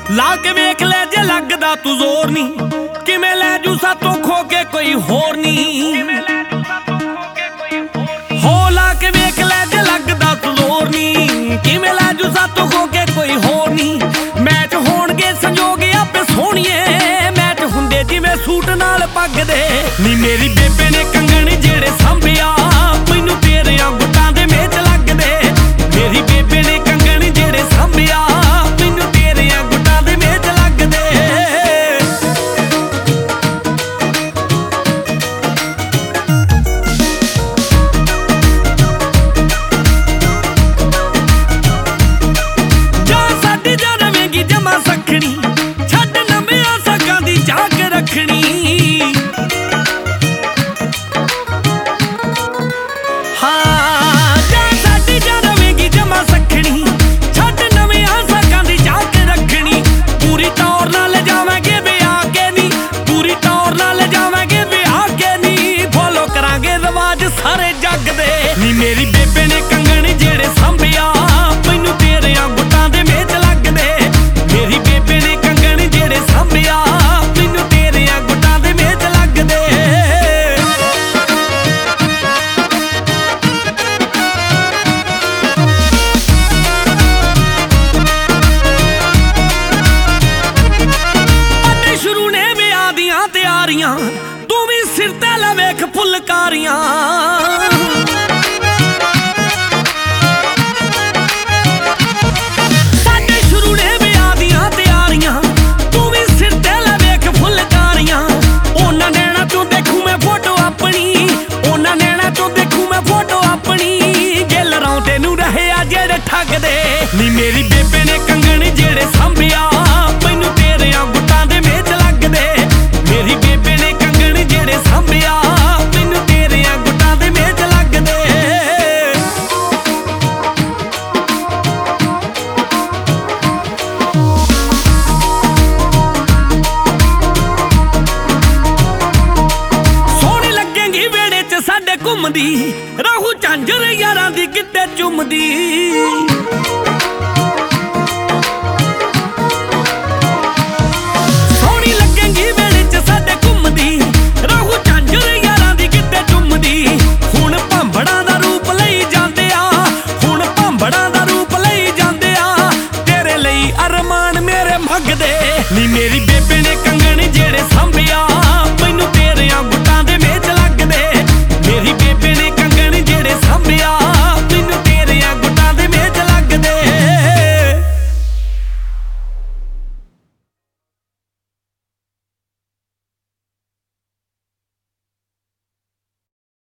ला के वेख ले जे लगदा तू जोर नी, किवें लै जू सातों खो के कोई होर नी। हो ला के वेख ले जे लगदा तू जोर नी, किवें लै जू सातों खो के कोई होर नी। मैच होणगे संजोग आपे सोहणिए, मैच हुंदे जिवें सूट नाल पग दे नी। मेरी बेबे ने कंगण जेड़े सांभिया, मैनू तेरियां गुट्टां दे मेच लगदे। मेरी बेबे ने कंगण जेड़े सांभिया, मैनू तेरियां गुट्टां दे मेच लगदे। जा साडी जा रवेंगी जमा सखणी, छड्ड नविआं सगां दी जाग रखणी। सारे जग दे नी। मेरी बेबे ने कंगण जेड़े सांभिया, मैनू तेरियां गुट्टां दे मेच लगदे। मेरी बेबे ने कंगण जेड़े सांभिया, मैनू तेरियां गुट्टां दे मेच लगदे। अड्डे शुरू ने विआह दियां तैयारियां, तू भी सिर ते ला वेख फुलकारियां। साडे शुरू ने विआह दियां तैयारियां, तू भी सिर ते ला वेख फुलकारियां। उन्हां नैणां चों देखूं मैं फोटो अपनी, उन्हां नैणां चों देखूं मैं फोटो अपनी। गिल रौंदे नूं रहे आ जेड़े ठगदे नी। मेरी बेबे ने कंगण जेड़े सांभिया, मैनू तेरियां गुट्टां दे मेच लगदे। मेरी बेबे ने कंगण जेड़े सांभिया, मैनू तेरियां गुट्टां दे मेच लगदे। सोहणी लगेंगी वेड़े च साडे घुमदी, रहू झांझर यारां दी गिद्दे चुमदी।